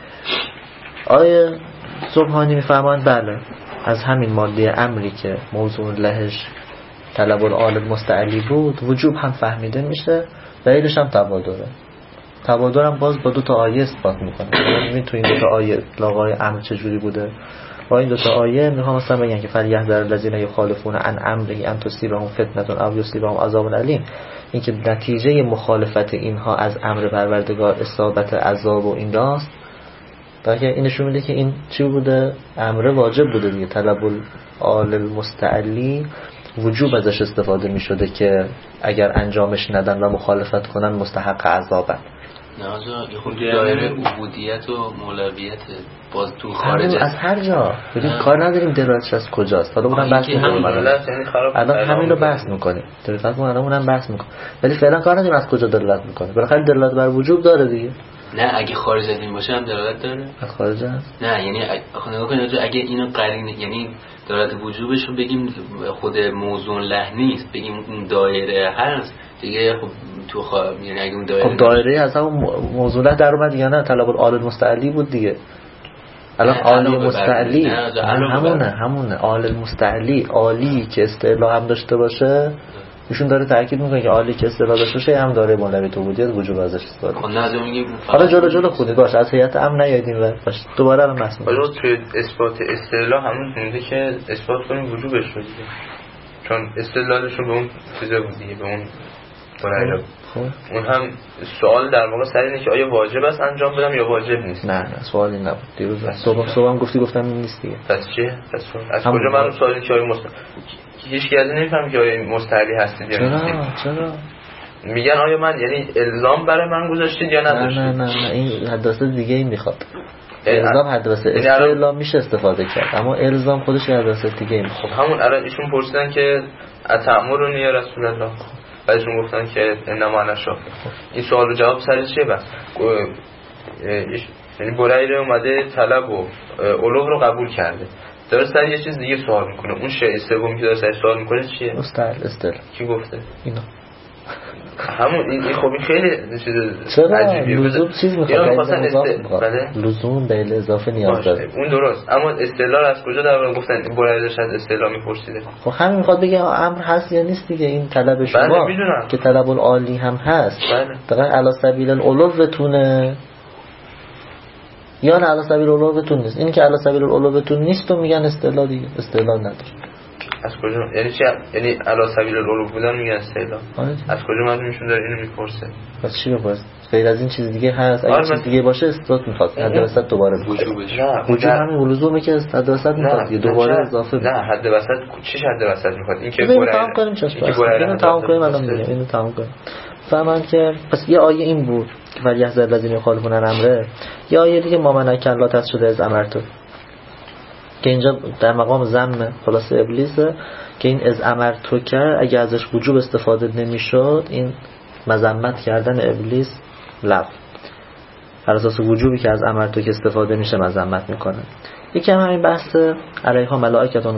آیه سبحانی میفرمایند بله از همین ماده امری که موضوع لهش طلب آل المستعلی بود وجوب هم فهمیده میشه، دلیلش هم تبادره. تبادر هم باز با 2 آیه اثبات میکنه. ببین تو این 2 آیه لاغای امر چجوری بوده. با این 2 آیه میخوام مثلا بگن که فلیحذر الذین یخالفون عن امره ان تصیبهم فتنة او یصیبهم عذاب علیم. این که نتیجه مخالفت اینها از امر پروردگار اصابت عذاب و این راست، بلکه این نشون میده که این چی بوده؟ امر واجب بوده دیگه. طلب آل المستعلی وجوب ازش استفاده میشده که اگر انجامش ندن و مخالفت کنن مستحق عذابن. نه آجا خود دایره عبودیت و مولویت باز تو خارج از هر جا ببین کار نداریم دلالتش از کجاست. حالا اونم بحث می‌کنیم. الان همین رو بحث می‌کنیم. دقیقاً ما الان اونم بحث می‌کنیم. ولی فعلا کار نداریم از کجا دلالت می‌کنه. بالاخره دلالت بر وجوب داره دیگه. نه اگه خارج از این باشه هم دلالت داره. از خارج است؟ نه یعنی نگاه کنید اگه اینو قرینه یعنی دلالت وجوبش رو بگیم خود موضوع له نیست، بگیم اون دایره هست دیگه. خب تو یعنی اگه اون دایره خب دایره از همون موضوع له در اومد یا نه؟ طلب آل المستعلی بود دیگه. الان عالی مستعلی همونه عالی المستعلی عالی که استعلا هم داشته باشه ایشون داره تاکید میکنه که عالی که استعلا داشته باشه هم داره مولویت عبودیت وجوب ازش استفاده. حالا جلو خودید باشه از هیئت امر نیایدیم و باشه دوباره الان بحث می‌کنیم. حالا توی اثبات استعلا همون مونده که اثبات کنیم وجوبش رو دیگه، چون استدلالشون به اون چیزا بود دیگه، به اون برای اون هم سوال در واقع سر اینه که آیا واجب است انجام بدم یا واجب نیست. نه سوالی نبود. دیروز صبحم گفتم نیست دیگه. پس چیه؟ پس از کجا من سوالی که آیا هیچ کی از نمیفهمه که آیا مستعلی هستید یا نیستید. چرا میگن آیا من یعنی الزام برای من گذاشتید یا نداشتید؟ نه این حداثه دیگه ای میخواد. الزام حداثه استعلا میشه استفاده کرد اما الزام خودش حداثه دیگه ای میخواد. خب همون الان ایشون پرسیدن که اتأمرونی یا رسول الله، بعدشون گفتن که انما انا شافع. این سوال و جواب سر چیه بس؟ یعنی برایره اومده طلب و علو رو قبول کرده، داره سر یه چیز دیگه سوال میکنه. اون شیء سومی که داره سر سوال میکنه چیه؟ استدلال. کی گفته؟ اینا همون این خب این خیلی چیز عجیبیه. لزوم چیز میخواد لزوم به اضافه نیاز داره. اون درست، اما استدلال از کجا در واقع گفتن برایش از استدلال میپرسیده؟ خب همین میخواد بگه امر هست یا نیست دیگه. این طلب شما که طلب العالی هم هست دقیقا علی سبیل العلوتونه یا نه علی سبیل العلوتون نیست. این که علی سبیل العلوتون نیست و میگن استدلال دیگه، استدلال نداره. از کجا یعنی چی؟ یعنی علی سبیل العلو بودن میگن استدلال. از کجا معلومشون داره اینو میپرسه؟ پس چی بپرس؟ غیر از این چیز دیگه هست؟ اگه چیز دیگه باشه استدلال میخواد. حد وسط دوباره وجود همین لزومه که حد وسط میخواد دوباره اضافه. نه حد وسط چیش حد وسط میخواد؟ این که اینو تمام کنیم اینو تمام کنیم الان میگم اینو تمام کنیم. فهمن که پس یه آیه این بود که فلیحذر الذین یخالفون عن امره. یه آیه دیگه ما من کلا تست شده از امرتو که اینجا در مقام ذم خلاص ابلیسه که این از امرتو که اگه ازش وجوب استفاده نمیشد این مذمت کردن ابلیس لغو. بر اساس وجوبی که از امرتو که استفاده میشه مذمت میکنه. یکی همین بحث علیها ملائکتون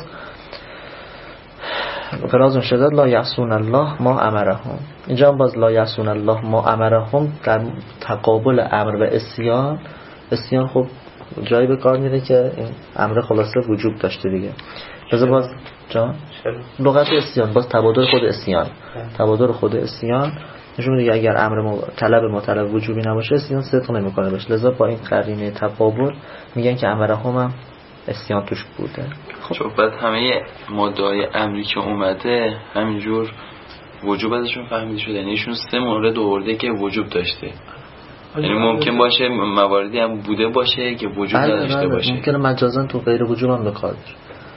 غلاظ شداد لا یعصون الله ما امرهم. اینجا هم باز لا یعصون الله ما امرهم در تقابل امر و عصیان خب جایی به کار میره که این امر خلاصه وجوب داشته دیگه. لذا باز جان لغت عصیان باز تبادر خود عصیان نشون میده اگر امر طلب وجوبی نباشه عصیان صدق نمیکنه باشه. لذا با این قرینه تقابل میگن که امرهم هم عصیان توش بوده. خب بعد همه ماده‌های امری که اومده همینجور وجوب ازشون فهمیده شده، یعنی ایشون 3 مورد آورده که وجوب داشته. یعنی ممکن باشه مواردی هم بوده باشه که وجود نداشته باشه. ممکنه مجازاً تو غیر وجود هم به کار بره.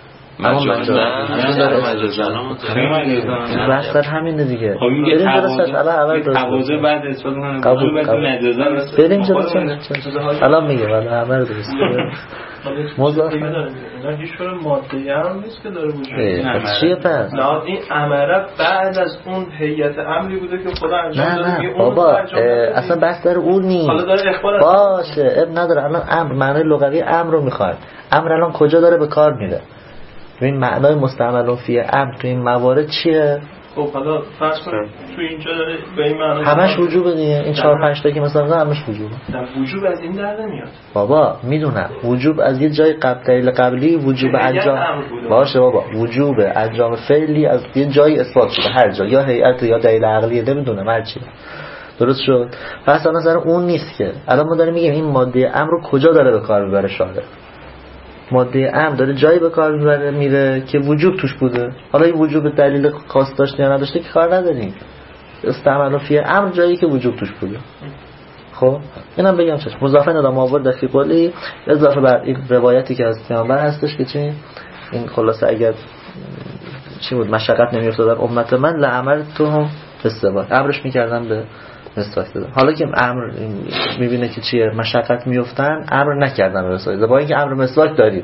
بحث در همینه دیگه. بریم جلسه اول تواضع بعد اثبات کنه بریم جلسه الان میگه ولی همه رو درست مضافه اینا هیچ جور ماده هم نیست که داره وجود چیه پس؟ نه این امره بعد از اون هیئت امری بوده که خدا انجام داده. نه بابا اصلا بحث در اون نیست. حالا داره اخبار باشه اب نداره. الان امر معنای لغوی امر رو میخواد. امر الان کجا داره به کار میره؟ این معنای مستعمل فی امر تو این موارد چیه؟ خب حالا فرض کن تو اینجا به این معنی همش وجوبه دیگه. این 4-5 تا که مثلا همش وجوبه. وجوب از این در نمیاد بابا میدونم وجوب از یه جای دلیل قبلی وجوب انجام باشه بابا وجوب انجام فعلی از یه جایی اثبات شده هر جا یا هیئت یا دلیل عقلی نمیدونم هر چی درست شد. پس الان سر اون نیست که الان ما داریم میگیم این ماده امر رو کجا داره به کار میبره شارع. ماده امر داره جایی به کار میره که وجوب توش بوده. حالا این وجوب دلیل خاص داشته یا نداشته که کار نداریم. استعمال فی امر جایی که وجوب توش بوده. خب اینم بگم چش مضافه ندام آورد فی قولی اضافه بر این روایتی که از پیامبر هستش که چی این خلاصه اگر چی بود مشقت نمیافتاد در امت من لامرتهم بالسواک امرش میکردن به مسواک دادن. حالا که امر میبینه که چیه مشقت میافتن امر نکردن به مسواک با اینکه امر مسواک داریم.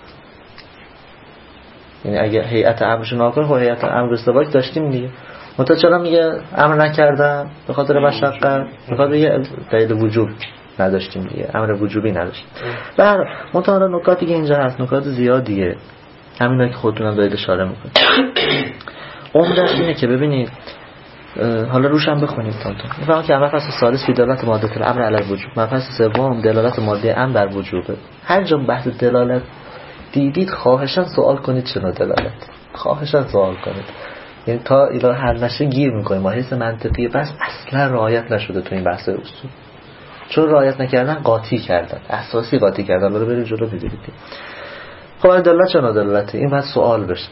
یعنی اگه هیئت امرش ناکن خب هیئت امر مسواک داشتیم دیگه. چرا میگه امر نکردن؟ به خاطر مشقت، به خاطر یه دلیل وجوب نداشتیم دیگه. امر وجوبی نداشتیم. بعد متأ نکاتی که اینجا هست نکات زیادیه. همینا که خودتون هم دارید اشاره میکنید. عمدش اینه که ببینید حالا روش هم بخونید تاتون. میفهمم که مبحث ثالث فی دلالت ماده الامر علی الوجوب. مبحث سوم دلالت ماده امر در وجوبه. هر جا بحث دلالت دیدید خواهشاً سوال کنید چنو دلالت. خواهشاً سوال کنید. یعنی تا اینا حل نشه گیر میکنیم. ما حس منطقی بس اصلا رعایت نشده تو این بحث اصول. چون رعایت نکردن قاطی کردن. اساسی قاطی کردن. بریم جلو ببینید. خب دلالت چنو دلالته. این بعد سوال بشه.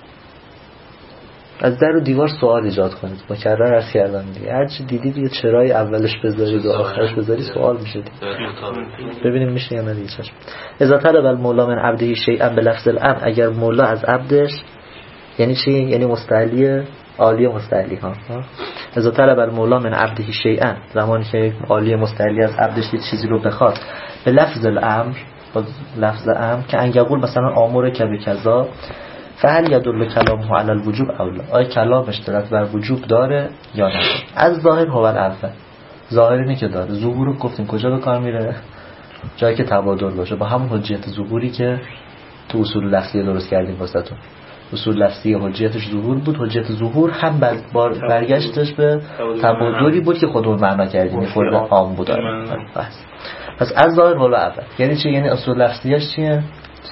از در و دیوار سوال ایجاد کنید. مکرر عرض کردم دیگه. هر چی دیدید یه چرای اولش بذارید و آخرش بذارید سوال میشه دیگه. ببینیم میشه یا نه دیگه. چشم. اذا طلب المولا من عبده شیئا بلفظ الامر اگر مولا از عبدش یعنی چی؟ یعنی مستعلی عالی مستعلی ها. اذا طلب المولا من عبده شیئا زمانی که عالی مستعلی از عبدش یه چیزی رو بخواد به لفظ الامر با لفظ امر که ان یقول مثلا امر که بکذا فهل یدل کلامه علی الوجوب او لا آیا کلامش دلالت بر وجوب داره یا نه. از ظاهر هو الاول ظاهر اینه که داره. ظهور رو گفتیم کجا به کار میره؟ جایی که تبادل باشه با همون حجیت ظهوری که تو اصول لفظی درست کردیم واسهتون. اصول لفظی حجیتش ظهور بود. حجیت ظهور هم برگشتش به تبادلی بود که خودمون معنا کردیم فرض عام بود. پس از ظاهر هو الاول یعنی چی؟ یعنی اصول لفظیش چیه؟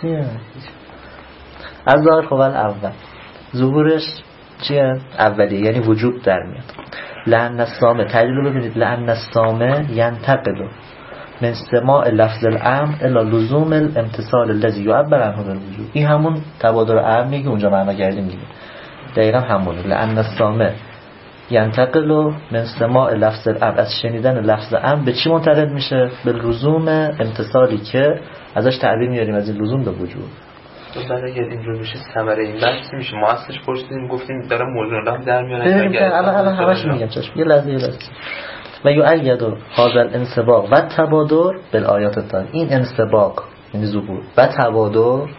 از ظاهر خب اول ظهورش چیه؟ اولیه یعنی وجوب در میاد. لأن السامع تعلیل رو ببینید. لأن السامع ینتقل من سماع لفظ الامر الى لزوم الامتثال الذي يعبر عنه بالوجوب. این همون تبادر امری که اونجا معنا کردیم دیگه. دقیقاً همونه. لأن السامع ینتقل من سماع لفظ الامر از شنیدن لفظ امر به چی منتقل میشه؟ به لزوم امتثالی که ازش تعبیر میاریم از این لزوم به وجوب. بعد اگر اینجور میشه ثمره این بحث میشه. ما اصلش پرسیدیم گفتیم داره موضوع لام در میاره. الان همش میگم چشم. یه لحظه و یؤید هذا الانسباق و تبادر بالآیات التاليه. این انسباق یعنی ظهور و تبادر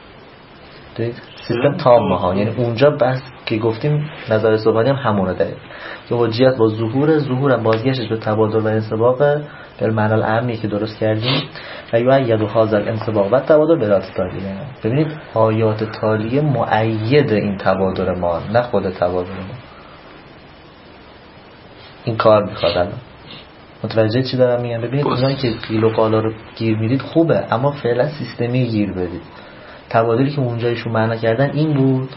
سیستم تامه ها. یعنی اونجا بس که گفتیم نظر صبحانی هم همونه داره که حجیت با ظهور هم بازگشتش به تبادر و انسباق به معنی العامی که درست کردیم. و یؤید هذا الانسباق و تبادر بالآیات التاليه. ببینید آیات تالیه مؤید این تبادر ما نه خود تبادر ما. این کار میخواد. الان متوجه چی دارم میگم؟ ببینید اونایی که قیل و قالا رو گیر میدید خوبه اما فعلا سیستمی گیر بدید. تبادلی که اونجایشون معنا کردن این بود.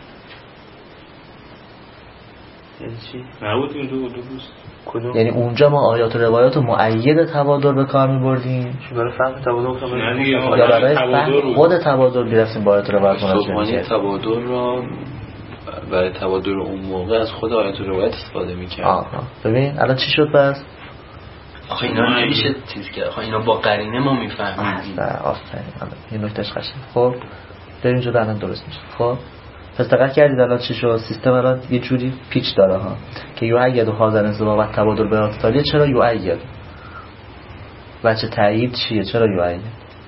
یعنی چی؟ نبود این دو کدوم؟ یعنی اونجا ما آیات و روایات مؤید تبادل به کار میبردیم. چون برای فهم تبادل گفتم یا برای فهم خود تبادل میرفتیم با آیات و روایات مناسب تبادل را برای تبادل اون موقع از خود آیات و روایت استفاده میکرد. ببین الان چی شد پس؟ آخه اینا نمیشه چیز کرد. آخه اینا با قرینه ما میفهمیم. آفرین. این نکتهش قشنگ. خب در اینجا الان درست میشه. خب پس دقت کردید الان چی شد؟ سیستم الان یه جوری پیچ داره ها که یؤید و حاضر انضباط و تبادل بیانات تالیه. چرا یؤید؟ بچه تایید چیه؟ چرا یؤید؟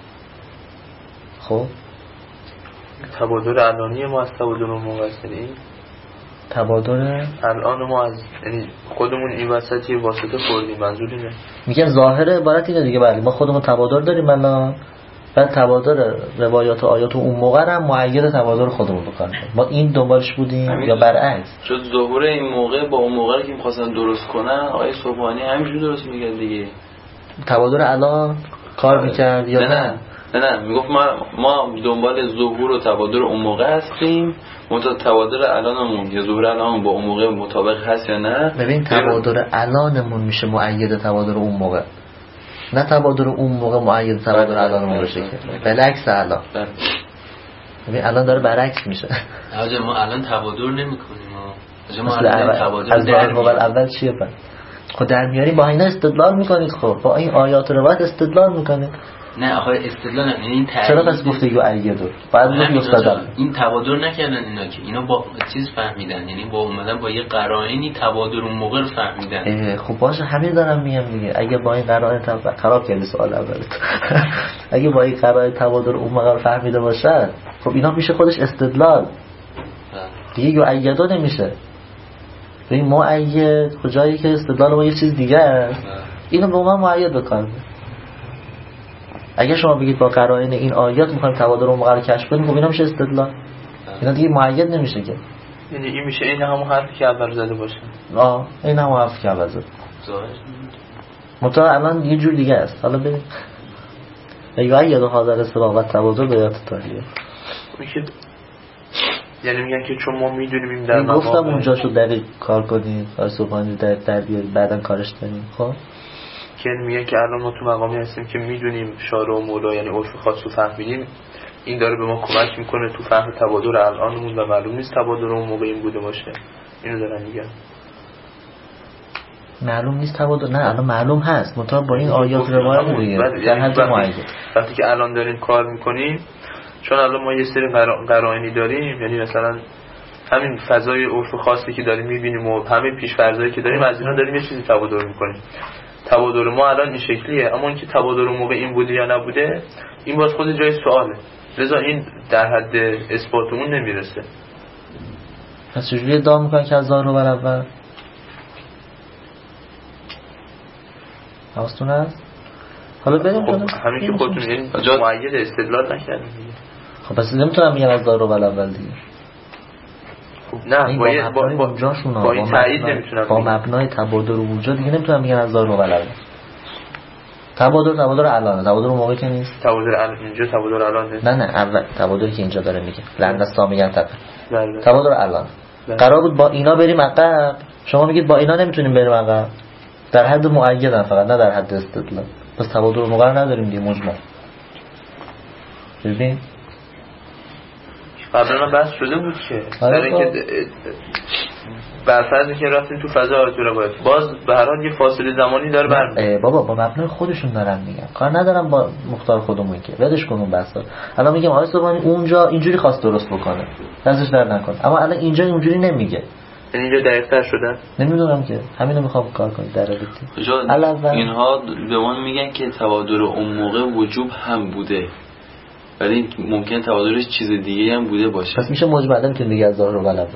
خب تبادل الانی ما از تبادل موثری، تبادل الان ما از یعنی خودمون این وسطی واسطه خوردیم، منظور اینه. میگم ظاهر عبارت اینه دیگه. بله ما خودمون تبادل داریم الان، بعد تبادل روایات و آیات اون موقع هم مؤید تبادل خودمون بکنیم. ما این دنبالش بودیم یا برعکس؟ شد ظهور این موقع با اون موقعی که می‌خواستن درست کنن آیه صبحانی همینجوری درست میگه دیگه. تبادل الان کار میکرد یا نه؟ نه میگفت ما دنبال ظهور و تبادل اون موقع هستیم، تبادل الانمون یا ظهور الانمون با اون موقع مطابق هست یا نه. ببین تبادل الانمون میشه مؤید تبادل اون موقع، نه تبادل اون موقع مؤید تبادل الانمون بشه که بالعکس. الان ببین الان داره برعکس میشه. آجا ما الان تبادل نمیکنیم. ما الان تبادل از اول چیه بعد خود در میاریم با اینا استدلال میکنید. خب با این آیات و روایت استدلال میکنید. نه آخه استدلال نه، این چرا پس گفته یؤید بعد مستدل این تبادل نکردن اینا که اینا با چیز فهمیدن، یعنی با اومدن با یه قرائنی تبادل اون موقع رو فهمیدن. خب باشه همین دارم میگم دیگه. اگه با این قرائن خراب کردی سوال اولت اگه با این قرائن تبادل اون موقع رو فهمیده باشه خب اینا میشه خودش استدلال دیگه. یؤید نمیشه. این مؤید کجایی که استدلال ما یه چیز دیگه است، اینو به ما مؤید بکنه. اگه شما بگید با قرائن این آیات میخوایم تبادل رو موقع رو کشف کنیم خب اینا میشه استدلال، اینا دیگه مؤید نمیشه که. یعنی این میشه این همون حرفی که اول زده باشه. این همون حرفی که اول زده. مطمئن الان یه جور دیگه است. حالا ببین یؤید و حاضر انضباط و تبادل بیانات تالیه میشه، یعنی میگن که چون ما میدونیم این در مقام گفتم اونجا شو دقیق کار کنید صبحانی در بیارید بعداً کارش کنیم. خب که میگن که الان ما تو مقامی هستیم که میدونیم شارع و مولا یعنی عرف خاص رو فهمیدیم، این داره به ما کمک میکنه تو فهم تبادل الانمون و معلوم نیست تبادل اون موقع این بوده باشه. اینو دارن میگن معلوم نیست تبادل. نه الان معلوم هست مطابق با این آیات روایت دیگه در حد معید. وقتی که الان داریم کار میکنیم چون الان ما یه سری قرائنی داریم، یعنی مثلا همین فضای عرف خاصی که داریم میبینیم و همین پیش‌فرضایی که داریم از اینا داریم یه چیزی تبادل میکنیم. تبادل ما الان این شکلیه، اما اینکه تبادل موقع این بوده یا نبوده این باز خود جای سواله، لذا این در حد اثباتمون نمیرسه. پس چجوری ادعا میکنن که از ظاهر رو اول حواستون هست؟ حالا بریم همین که خودتون یعنی مؤید استدلال نکردیم دیگه. خب پس نمیتونم بگم از ظاهر رو اول دیگه. نه با این تایید نمیتونم با مبنای تبادل وجود دیگه نمیتونم بگم از ظاهر رو اول. تبادل الان تبادل موقعی که نیست. تبادل الان اینجا تبادل الان نیست. نه اول تبادلی که اینجا داره میگه لندستا میگن تبادل الان. قرار بود با اینا بریم عقب، شما میگید با اینا نمیتونیم بریم عقب. در حد مؤیدن فقط نه در حد استدلال. پس تبادل موقع نداریم دیگه مجمل. ببین قبلا بحث شده بود که برای اینکه برفرض که رفتیم تو فضا آیات و روایت باز به هر حال یه فاصله زمانی داره برمیاد. بابا با مبنای خودشون دارن میگن، کار ندارم با مختار خودمون که ولش کن اون بحثا. الان میگم آیه صبحانی اونجا اینجوری خواست درست بکنه دستش در نکن، اما الان اینجا اونجوری نمیگه. یعنی اینجا دقیق‌تر شده. نمیدونم که همینو میخوام کار کنید در رابطه. اینها به ما میگن که تبادل اون موقع وجوب هم بوده ولی ممکن تبادلش چیز دیگه هم بوده باشه. پس میشه مجملا میتونیم بگیم از ظاهر و اول.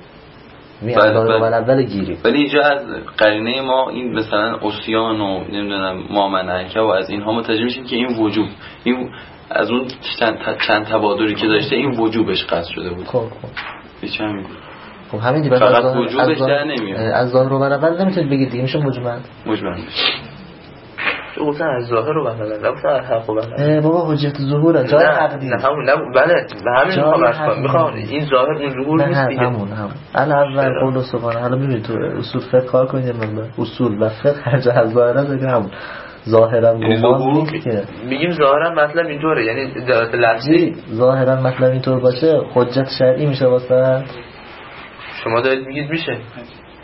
اول گیری. ولی اینجا از قرینه ما این مثلا عصیان و نمیدونم مامنعکه و از اینها متوجه میشیم که این وجوب این از اون چند تبادلی که داشته این وجوبش قطع شده بود. خب هیچ هم خب همین دیگه فقط وجوبش در نمیاد. از ظاهر و اول نمیتونید بگید دیگه میشه مجمل میشه. تو گفتن از ظاهر رو بندن نگفتن از حق رو بندن. بابا حجت ظهوره جای حق نیست. نه همون بله همین میخوام این ظاهر اون ظهور نیست دیگه. همون اول قول سبحانه. حالا ببینید تو اصول فقه کار کنید من اصول و فقه هر جا از ظاهره دیگه همون ظاهرا گمان نیست که میگیم ظاهرا مطلب اینطوره، یعنی دلالت لفظی ظاهرا مطلب اینطور باشه حجت شرعی میشه واسه شما دارید میگید میشه.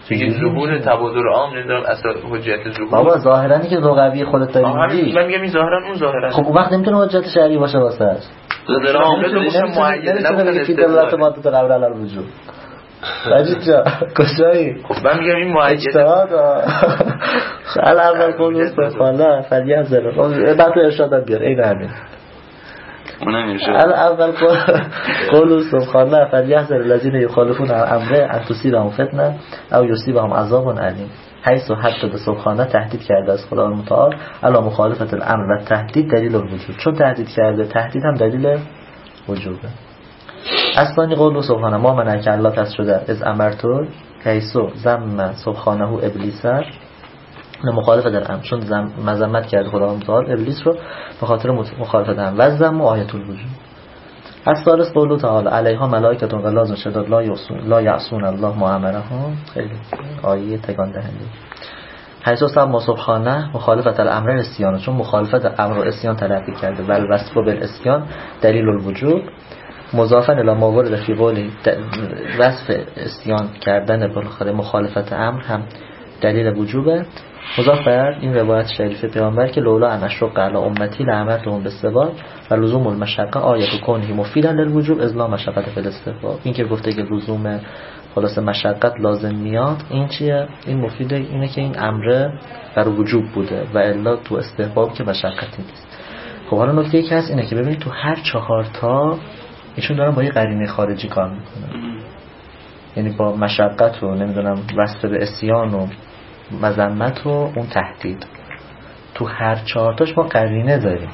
میگه ظهور تبادر عام نمیدونم اصلا حجیت ظهور. بابا ظاهرانی که لغوی خودت داری میگی من میگم این ظاهرا اون ظاهرا. خب اون وقت نمیتونه حجت شرعی باشه واسه تبادر عام نمیشه معید نمیشه که دلالت ماده قبل الوجود. مجید جا کجایی؟ خب من میگم این معید اجتهاد خل اول قول سبحانه فلیحذر بعد تو ارشادات بیار این همین اونم ارشاد اول قول سبحانه فلیحذر الذین یخالفون عن امره ان تصیبهم فتنه او یصیبهم عذاب علیم. حیث حتی به سبحانه تهدید کرده از خدا متعال علی مخالفت الامر و تهدید دلیل الوجود، چون تهدید کرده تهدید هم دلیل وجوده. اصلانی قول سبحانه ما منعک الله تسجد از امرتو حیثو زم سبحانه ابلیسه مخالفت الامر، چون مذمت کرده خدا متعال ابلیس رو به خاطر مخالفت امر و زم آیت الوجود. الثالث قول تعالی علیها ملائکه غلاظ شداد لا یعصون الله ما امرهم. خیلی آیه تکان دهنده. حیث سم سبحانه مخالفت الامر اسیان، چون مخالفت امر و اسیان تلقی کرده بل وصف بالاسیان دلیل الوجود مضافا الی ما ورد فی قوله وصف اسیان کردن بالاخره مخالفت امر هم دلیل وجوبه مضاف بر این روایت شریفه پیامبر که لولا ان اشق علی امتی لامرتهم بالسواک و لزوم المشقه آیه کونه مفیدا للوجوب اذ لا مشقه فی الاستحباب. این که گفته که لزوم خلاص مشقت لازم میاد این چیه؟ این مفیده اینه که این امر بر وجوب بوده و الا تو استحباب که مشقتی نیست. خب حالا نکته که هست اینه که ببینید تو هر 4 تا ایشون دارن با یه قرینه خارجی کار میکنن، یعنی با مشقت و نمیدونم وصف به اسیان و مذمت و اون تهدید. تو هر 4 تاش ما قرینه داریم.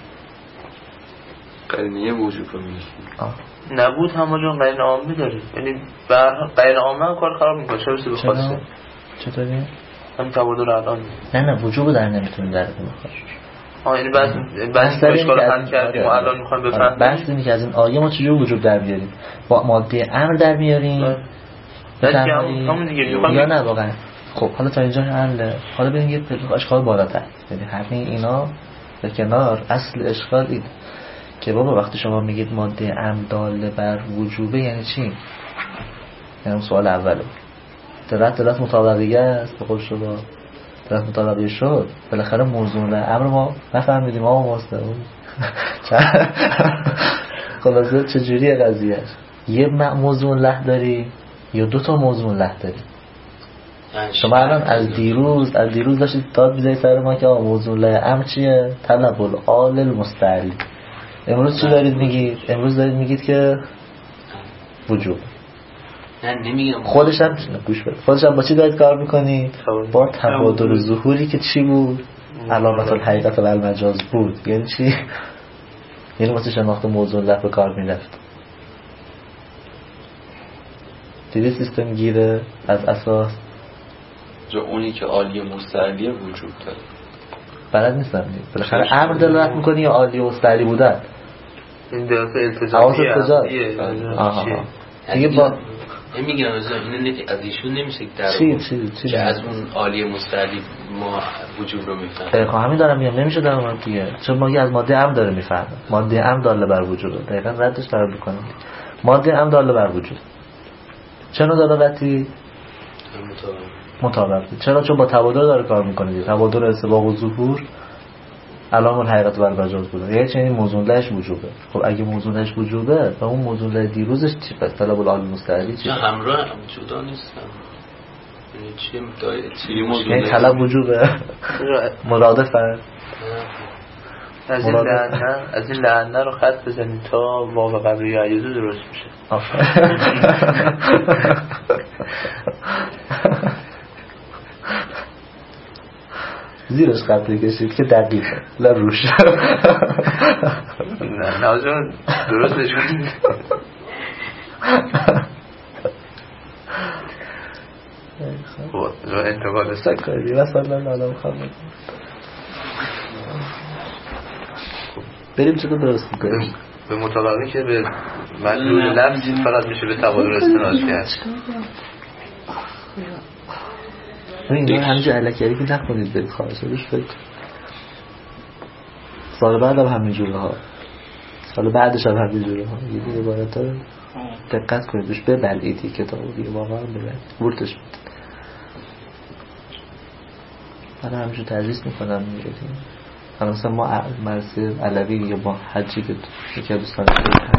قرینه وجود رو میگیم نبود همه جون قرینه عامه داریم، یعنی قرینه عامه هم کار خراب میکنه. چرا به خاصه چطوری؟ هم تبادل الان نه وجوب در نمیتونیم در بخوره. یعنی بس اشکال حل کردیم و الان میخوایم بفهمیم بحث اینه که از این آیه ما چجور وجوب در بیاریم، با ماده امر در میاریم یا نه واقعا. خب حالا تا اینجا حل. حالا بریم یه اشکال بالاتر، یعنی همه اینا به کنار. اصل اشکال این که بابا وقتی شما میگید ماده امر داله بر وجوبه یعنی چی؟ یعنی سوال اوله دلت مطابقیه است به قول شما دلت مطابقیه شد بالاخره موضوع امر ما نفهمیدیم ما واسطه اون خلاصه چجوریه قضیه؟ یه موضوع له داری یا 2 تا موضوع له داری؟ شما الان از دیروز داشتید داد میزنید سر ما که موضوع له امر چیه؟ طلب العال المستعلی. امروز چی دارید میگید؟ امروز دارید میگید که وجوب. نه نمیگم خودش هم گوش بده. خودش هم با چی دارید کار میکنید؟ با تبادل ظهوری که چی بود؟ علامت الحقیقت و المجاز بود. یعنی چی؟ یعنی واسه شناخت موضوع له به کار میرفت. دیدی سیستم گیره از اساس جو اونی که عالی مستعلی وجود داره. بلد نیستم بالاخره امر دلالت میکنی یا عالی مستعلی بودن؟ این دلالت التزامیه. آها دیگه با نمیگم از ایشون نمیشه در چی که از اون عالی مستعلی ما وجود رو میفهمیم. همین دارم میگم نمیشه در اون دیگه، چون ما از ماده امر داره میفهمه. ماده امر داله بر وجود. دقیقاً ردش داره میکنم. ماده امر داله بر وجود. چرا دلالتی؟ مطابقتی. چرا؟ چون با تبادل داره کار میکنه. تبادل استباق و ظهور علامه الحقیقت و المجاز بوده. یعنی چنین موضوع لهش وجوبه. خب اگه موضوع لهش وجوبه و اون موضوع له دیروزش چی پس طلب العال مستعلی چی؟ همراه جدا نیستم. یعنی چی یعنی طلب وجوبه مرادفه. از این لعنه رو خط بزنید تا واو قبلی عیزو درست میشه. زیرش خط کشید که دقیقه لروش نه نازون درستش کنید. انتقال سکاری وصل الله خواهد بریم چطور درست میکنیم؟ به مطابقی که به مدلول لفظ فقط میشه به تبادل استناد کرد. این همینجا علکیاری که نکنید برید خواهش روش فکر. سال بعد هم همینجوره ها، سال بعدش هم همینجوره ها. یه دیگه باید دقت کنید روش ببلعیدی کتابو دیگه واقعا ببلعید ورتش بود. من همینجور تدریس میکنم میگه مثلا ما مرسی علوی یا با حجی که یکی دوستان